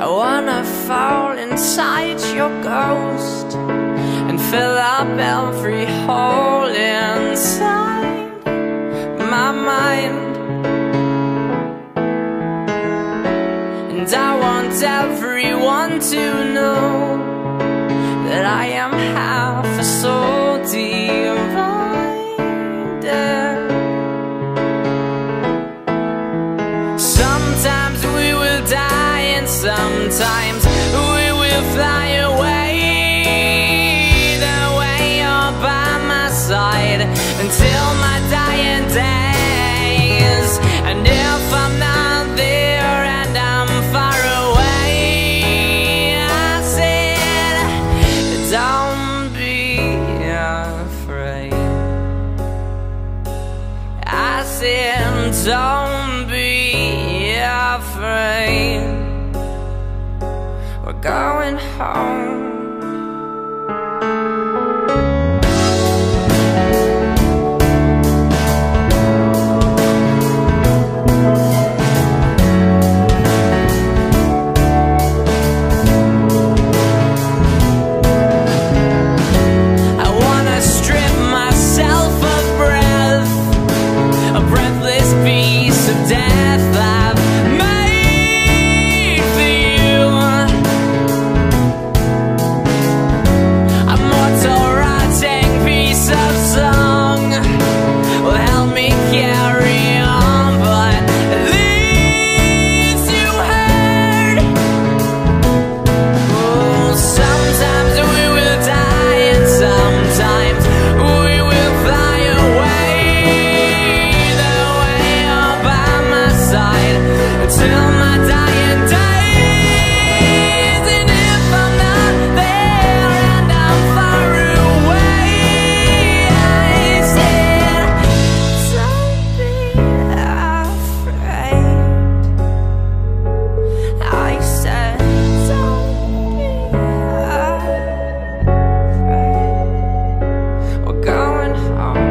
I wanna fall inside your ghost and fill up every hole inside my mind. And I want everyone to know that I am half a soul divided. Sometimes we will die and sometimes we will fly away. The way you're by my side until my dying days. And if I'm not there and I'm far away, I said, don't be afraid. I said, don't be afraid. We're going home. I wanna strip myself of breath, a breathless piece of death I've made for you. A mortal rotting piece of song will help me carry on, but at least you heard. Oh, sometimes we will die and sometimes we will fly away. The way you're by my side until my dying days. And if I'm not there and I'm far away, I said, don't be afraid. I said, don't be afraid. We're going home.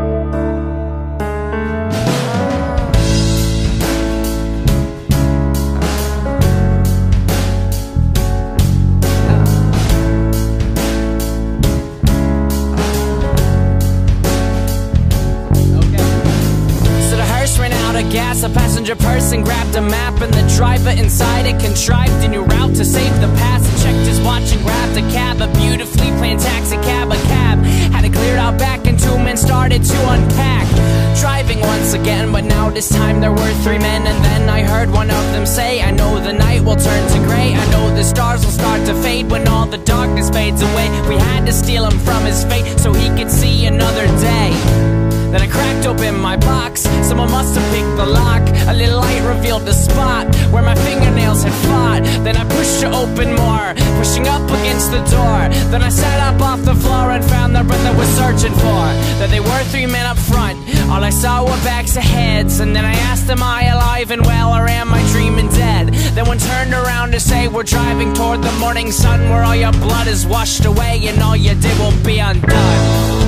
So the hearse ran out of gas, a passenger person grabbed a map, and the driver inside it contrived a new route to save the past. And checked his watch and grabbed a cab, a beautifully planned taxi cab. A cab had it cleared out back, and two men started to unpack. Driving once again, but now this time there were three men. And then I heard one of them say, I know the night will turn to gray, I know the stars will start to fade when all the darkness fades away. We had to steal him from his fate so he could see another day. Then I cracked open my box, someone must have picked the lock. A little light revealed the spot where my fingernails had fought. Then I pushed to open more, pushing up against the door. Then I sat up off the floor and found the breath I was searching for. That they were three men up front, all I saw were backs of heads. And then I asked, am I alive and well, or am I dreaming dead? Then one turned around to say, we're driving toward the morning sun, where all your blood is washed away and all you did will be undone.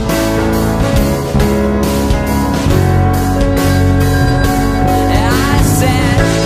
I said,